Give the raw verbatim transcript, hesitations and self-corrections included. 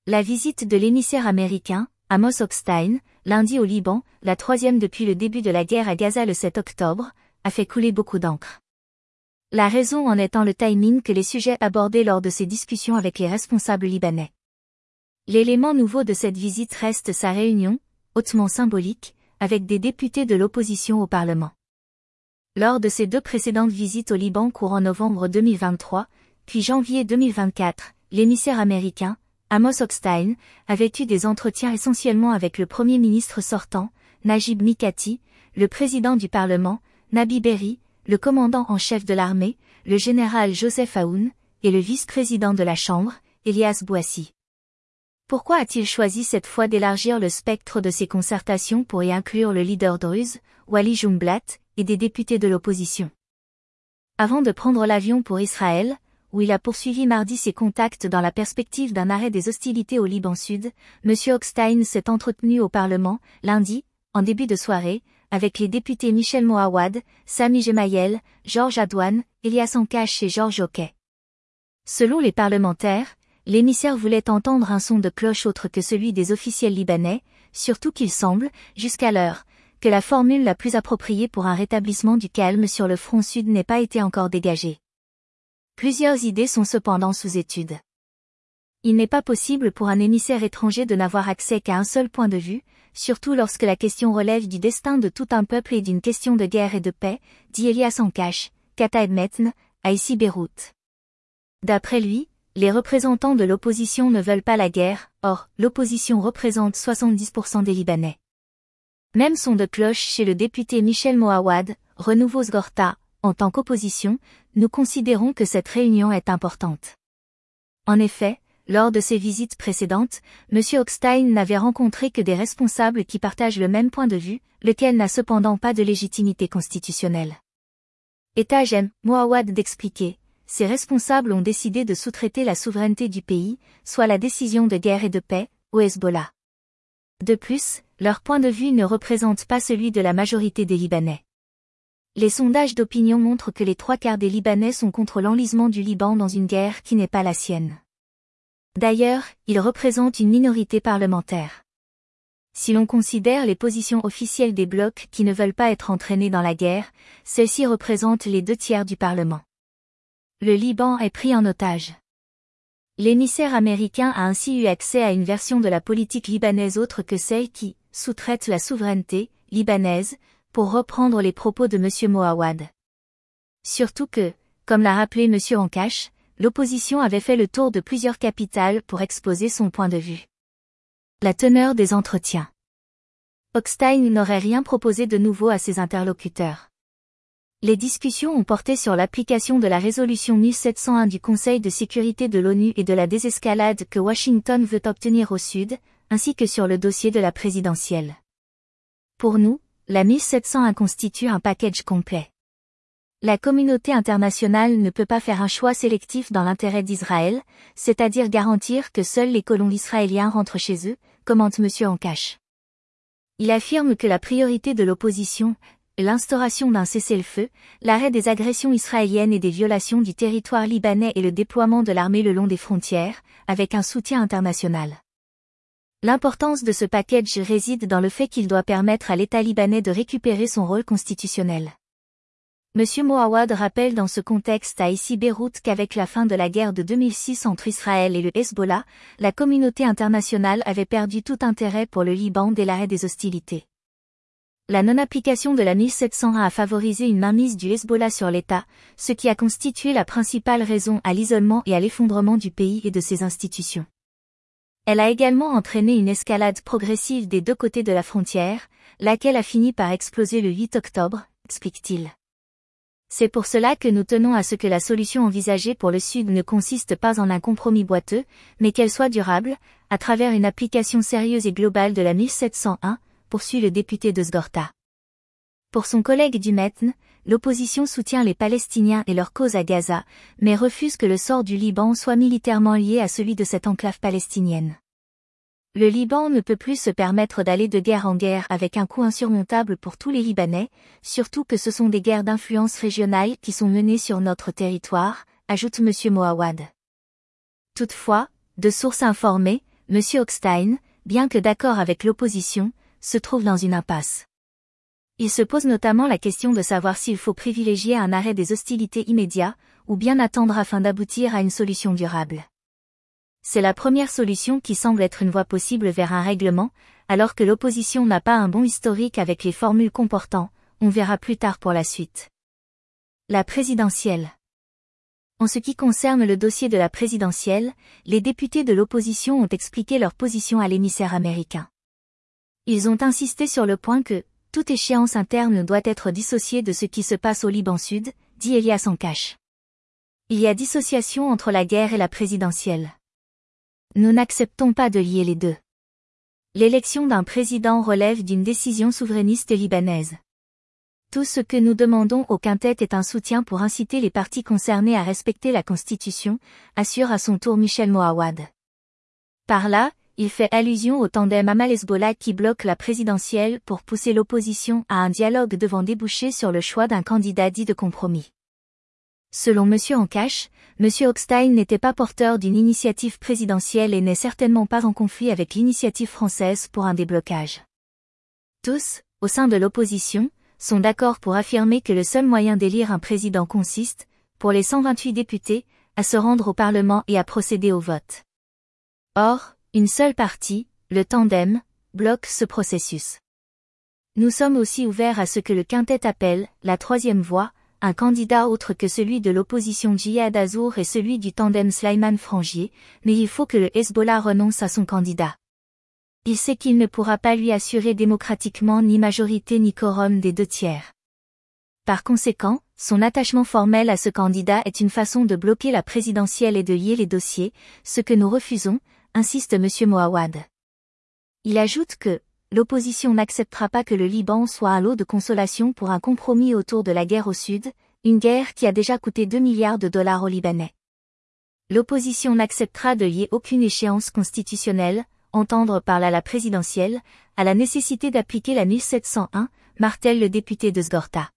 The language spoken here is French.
La visite de l'émissaire américain, Amos Hochstein, lundi au Liban, la troisième depuis le début de la guerre à Gaza le sept octobre, a fait couler beaucoup d'encre. La raison en étant le timing que les sujets abordés lors de ces discussions avec les responsables libanais. L'élément nouveau de cette visite reste sa réunion, hautement symbolique, avec des députés de l'opposition au Parlement. Lors de ses deux précédentes visites au Liban courant novembre deux mille vingt-trois, puis janvier deux mille vingt-quatre, l'émissaire américain, Amos Hochstein, avait eu des entretiens essentiellement avec le Premier ministre sortant, Najib Mikati, le président du Parlement, Nabi Berri, le commandant en chef de l'armée, le général Joseph Aoun, et le vice-président de la Chambre, Elias Bouassi. Pourquoi a-t-il choisi cette fois d'élargir le spectre de ses concertations pour y inclure le leader druze, Wali Jumblat, et des députés de l'opposition? Avant de prendre l'avion pour Israël, où il a poursuivi mardi ses contacts dans la perspective d'un arrêt des hostilités au Liban Sud, M. Hochstein s'est entretenu au Parlement, lundi, en début de soirée, avec les députés Michel Moawad, Sami Gemayel, Georges Adouane, Elias Ancash et Georges Oquet. Selon les parlementaires, l'émissaire voulait entendre un son de cloche autre que celui des officiels libanais, surtout qu'il semble, jusqu'à l'heure, que la formule la plus appropriée pour un rétablissement du calme sur le front sud n'ait pas été encore dégagée. Plusieurs idées sont cependant sous étude. Il n'est pas possible pour un émissaire étranger de n'avoir accès qu'à un seul point de vue, surtout lorsque la question relève du destin de tout un peuple et d'une question de guerre et de paix, dit Elias Ancash, Kataeb Metn, à ici Beyrouth. D'après lui, les représentants de l'opposition ne veulent pas la guerre, or, l'opposition représente soixante-dix pour cent des Libanais. Même son de cloche chez le député Michel Moawad, Renouveau Sgorta, en tant qu'opposition, nous considérons que cette réunion est importante. En effet, lors de ses visites précédentes, M. Hochstein n'avait rencontré que des responsables qui partagent le même point de vue, lequel n'a cependant pas de légitimité constitutionnelle. État j'aime, Moawad d'expliquer, ces responsables ont décidé de sous-traiter la souveraineté du pays, soit la décision de guerre et de paix, au Hezbollah. De plus, leur point de vue ne représente pas celui de la majorité des Libanais. Les sondages d'opinion montrent que les trois quarts des Libanais sont contre l'enlisement du Liban dans une guerre qui n'est pas la sienne. D'ailleurs, ils représentent une minorité parlementaire. Si l'on considère les positions officielles des blocs qui ne veulent pas être entraînés dans la guerre, celles-ci représentent les deux tiers du Parlement. Le Liban est pris en otage. L'émissaire américain a ainsi eu accès à une version de la politique libanaise autre que celle qui sous-traite la souveraineté libanaise, pour reprendre les propos de M. Moawad. Surtout que, comme l'a rappelé M. Ancash, l'opposition avait fait le tour de plusieurs capitales pour exposer son point de vue. La teneur des entretiens. Hochstein n'aurait rien proposé de nouveau à ses interlocuteurs. Les discussions ont porté sur l'application de la résolution mille sept cent un du Conseil de sécurité de l'ONU et de la désescalade que Washington veut obtenir au Sud, ainsi que sur le dossier de la présidentielle. Pour nous, la mille sept cent un constitue un package complet. La communauté internationale ne peut pas faire un choix sélectif dans l'intérêt d'Israël, c'est-à-dire garantir que seuls les colons israéliens rentrent chez eux, commente M. Ancash. Il affirme que la priorité de l'opposition est l'instauration d'un cessez-le-feu, l'arrêt des agressions israéliennes et des violations du territoire libanais et le déploiement de l'armée le long des frontières, avec un soutien international. L'importance de ce package réside dans le fait qu'il doit permettre à l'État libanais de récupérer son rôle constitutionnel. M. Moawad rappelle dans ce contexte à ici Beyrouth qu'avec la fin de la guerre de deux mille six entre Israël et le Hezbollah, la communauté internationale avait perdu tout intérêt pour le Liban dès l'arrêt des hostilités. La non-application de la mille sept cent un a favorisé une mainmise du Hezbollah sur l'État, ce qui a constitué la principale raison à l'isolement et à l'effondrement du pays et de ses institutions. Elle a également entraîné une escalade progressive des deux côtés de la frontière, laquelle a fini par exploser le huit octobre, explique-t-il. C'est pour cela que nous tenons à ce que la solution envisagée pour le Sud ne consiste pas en un compromis boiteux, mais qu'elle soit durable, à travers une application sérieuse et globale de la mille sept cent un, poursuit le député de Sgorta. Pour son collègue du Metn, l'opposition soutient les Palestiniens et leur cause à Gaza, mais refuse que le sort du Liban soit militairement lié à celui de cette enclave palestinienne. Le Liban ne peut plus se permettre d'aller de guerre en guerre avec un coût insurmontable pour tous les Libanais, surtout que ce sont des guerres d'influence régionale qui sont menées sur notre territoire, ajoute M. Moawad. Toutefois, de sources informées, M. Hochstein, bien que d'accord avec l'opposition, se trouve dans une impasse. Il se pose notamment la question de savoir s'il faut privilégier un arrêt des hostilités immédiat, ou bien attendre afin d'aboutir à une solution durable. C'est la première solution qui semble être une voie possible vers un règlement, alors que l'opposition n'a pas un bon historique avec les formules comportant, on verra plus tard pour la suite. La présidentielle. En ce qui concerne le dossier de la présidentielle, les députés de l'opposition ont expliqué leur position à l'émissaire américain. Ils ont insisté sur le point que toute échéance interne doit être dissociée de ce qui se passe au Liban Sud, dit Elias Ancash. Il y a dissociation entre la guerre et la présidentielle. Nous n'acceptons pas de lier les deux. L'élection d'un président relève d'une décision souverainiste libanaise. Tout ce que nous demandons au quintet est un soutien pour inciter les parties concernées à respecter la Constitution, assure à son tour Michel Moawad. Par là, il fait allusion au tandem Amal-Hezbollah qui bloque la présidentielle pour pousser l'opposition à un dialogue devant déboucher sur le choix d'un candidat dit de compromis. Selon M. Ancash, M. Hochstein n'était pas porteur d'une initiative présidentielle et n'est certainement pas en conflit avec l'initiative française pour un déblocage. Tous, au sein de l'opposition, sont d'accord pour affirmer que le seul moyen d'élire un président consiste, pour les cent vingt-huit députés, à se rendre au Parlement et à procéder au vote. Or, une seule partie, le tandem, bloque ce processus. Nous sommes aussi ouverts à ce que le quintet appelle la troisième voie, un candidat autre que celui de l'opposition Djihad Azour et celui du tandem Sleiman-Frangier, mais il faut que le Hezbollah renonce à son candidat. Il sait qu'il ne pourra pas lui assurer démocratiquement ni majorité ni quorum des deux tiers. Par conséquent, son attachement formel à ce candidat est une façon de bloquer la présidentielle et de lier les dossiers, ce que nous refusons, insiste M. Moawad. Il ajoute que l'opposition n'acceptera pas que le Liban soit un lot de consolation pour un compromis autour de la guerre au Sud, une guerre qui a déjà coûté deux milliards de dollars aux Libanais. L'opposition n'acceptera de lier aucune échéance constitutionnelle, entendre par là la présidentielle, à la nécessité d'appliquer la mille sept cent un, martèle le député de Sgorta.